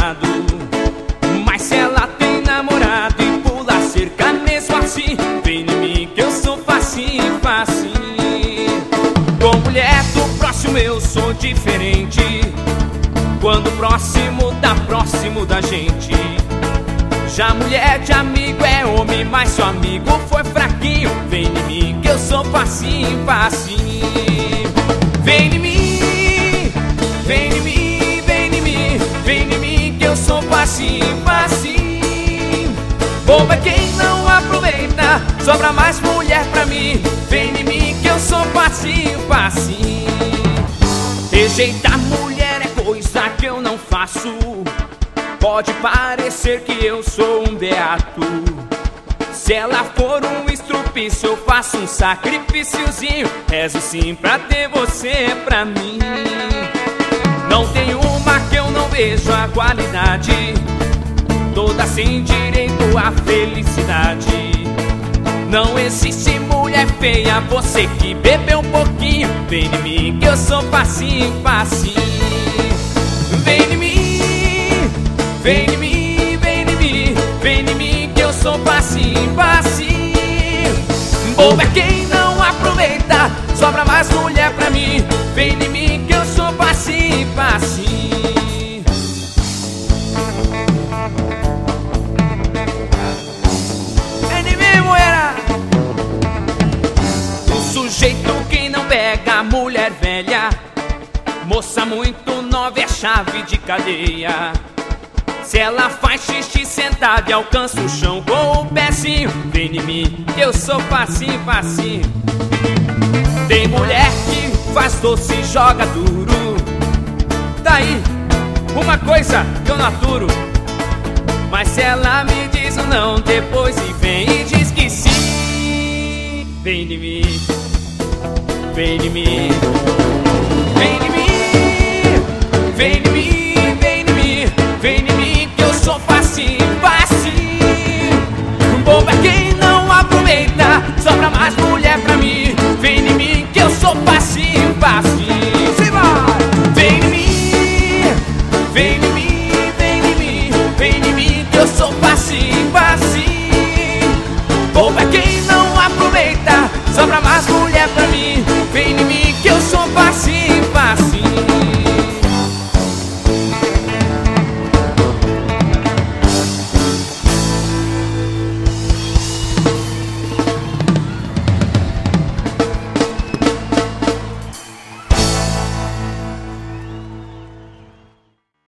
namorado. Mas se ela tem namorado e pula cerca mesmo assim, vem em mim que eu sou facinho, facinho. Com mulher do próximo eu sou diferente. Quando próximo da gente. Já mulher de amigo é homem, mas seu amigo foi fraquinho. Vem em mim que eu sou facinho, facinho. Vem em mim, vem em mim, vem em mim, vem em mim que eu sou facinho, facinho. Bobo é quem não aproveita, sobra mais mulher pra mim. Vem em mim que eu sou facinho, facinho. Rejeitar mulher é coisa que eu não faço. Pode parecer que eu sou um beato. Se ela for um estrupício, eu faço um sacrifíciozinho. Rezo sim pra ter você pra mim. Não tem uma que eu não vejo a qualidade, toda sem direito à felicidade. Não existe mulher feia, você que bebeu um pouquinho. Vem em mim que eu sou facinho, facinho. Vem em mim, vem em mim, vem em mim, vem em mim que eu sou facinho, facinho. Bobo é quem não aproveita, sobra mais mulher pra mim. Vem em mim que eu sou facinho, facinho. Vem em mim, mulher. O sujeito quem não pega mulher velha, moça muito nova é chave de cadeia. Se ela faz xixi sentada e alcança o chão com o pezinho, vem em mim que eu sou facinho, facinho. Tem mulher que faz doce e joga duro. Daí, uma coisa que eu não aturo. Mas se ela me diz um não depois e vem e diz que sim, vem em mim, vem em mim, vem em mim, vem em mim.